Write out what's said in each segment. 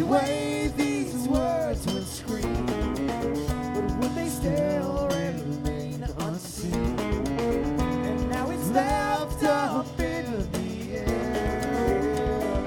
way these words would scream, but would they still remain unseen? And now it's left up in the air.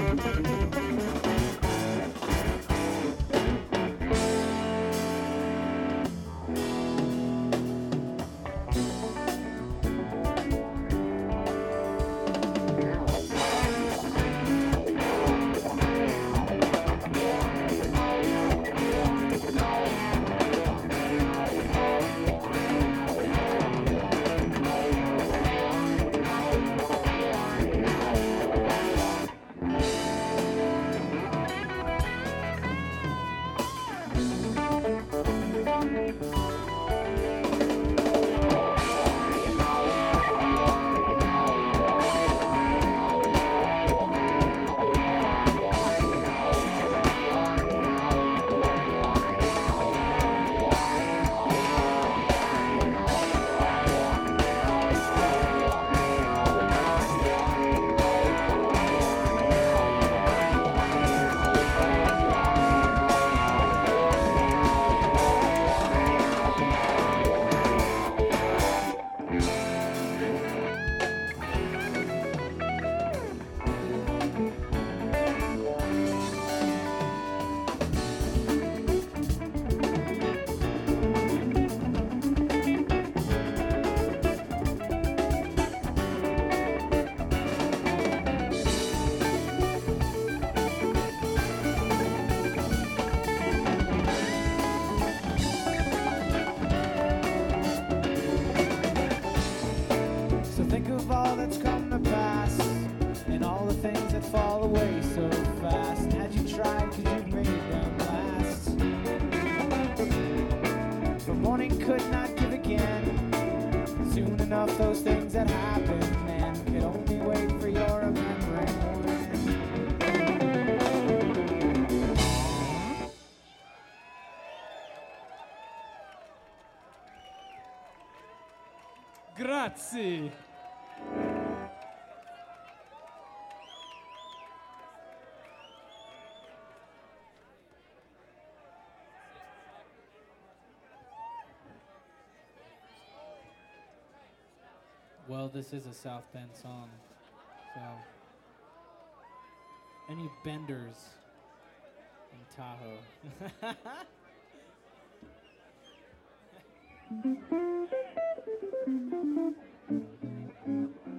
So think of all that's come to pass, and all the things that fall away so fast. Had you tried, could you made them last? But morning could not give again. Soon enough, those things that happened then could only wait for your remembering when. Grazie. Well, this is a South Bend song, so any benders in Tahoe.